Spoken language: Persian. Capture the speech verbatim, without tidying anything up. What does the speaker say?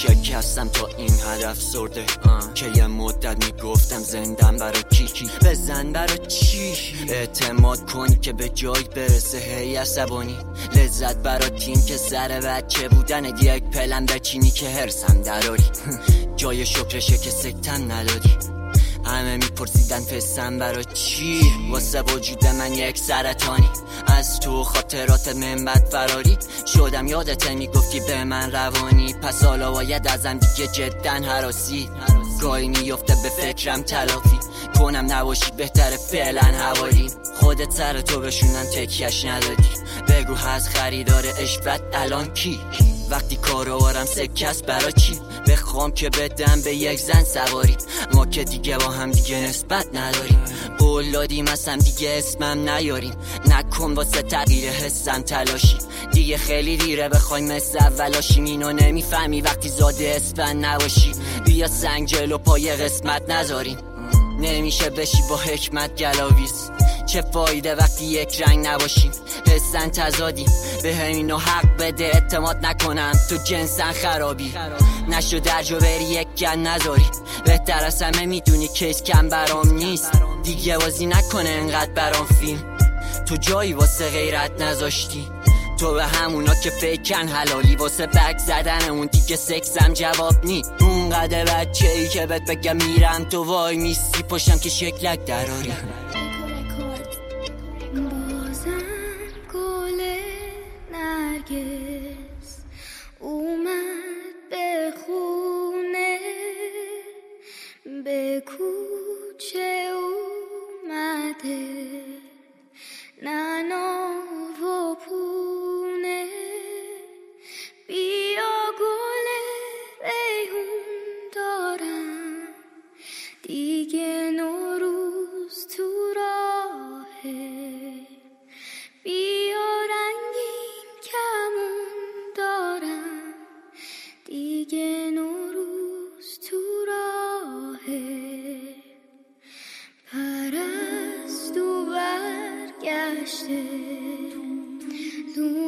شکستم تا این هدف سرده که یه مدت میگفتم زندم برا کی کی بزن برا چی اعتماد کنی که به جای برسه هی عصبانی لذت برا تیم که سر بچه بودن یک پلن بچینی که هرسم دراری جای شکرشه که سکتم ندادی همه میپرسیدن فستم برا چی واسه وجود من یک سرطانی از تو خاطرات من بد فراری شدم یادته میگفتی به من روانی پس حالا باید ازم دیگه جدا هراسی گاهی میفته به فکرم تلافی کنم نباشی بهتره فعلا حوالی خودت سر تو بشونن تکیش ندادی بگو هست خریدار عشقت الان کی وقتی کاروارم سکست برا چی بخوام که بدم به یک زن سواری ما که دیگه با هم دیگه نسبت نداریم قول دادیم اصلا دیگه اسمم نیاریم نکن واسه تغییر حسم تلاشی دیگه خیلی دیره بخوایم مثل اولاشیم اینو نمیفهمی وقتی زاده اسفن نباشی بیا سنگ جلو پای قسمت نذاریم نمیشه بشی با حکمت گلاویز چه فایده وقتی یک رنگ نباشیم حسن تضادیم به همینو حق بده اعتماد نکنم تو جنسن خرابی نشو درجو بری یک گن نذاری بهتر از همه میدونی کیس کم برام نیست دیگه بازی نکنه انقدر برام فیلم تو جایی واسه غیرت نذاشتی تو به همونا که فکرن حلالی واسه بک زدنمون دیگه سکسم جواب نی اونقدر بچه ای که بهت بگم میرم تو وای میستی پشتم که شکلک دراری بازم گل نرگس اومد به خونه به کوچه اومده نانا و پونه بیا گل ریحون دارم دیگه نوروز تو راهه بیا رنگین کمون دارم دیگه نوروز تو راهه پرستو برگشته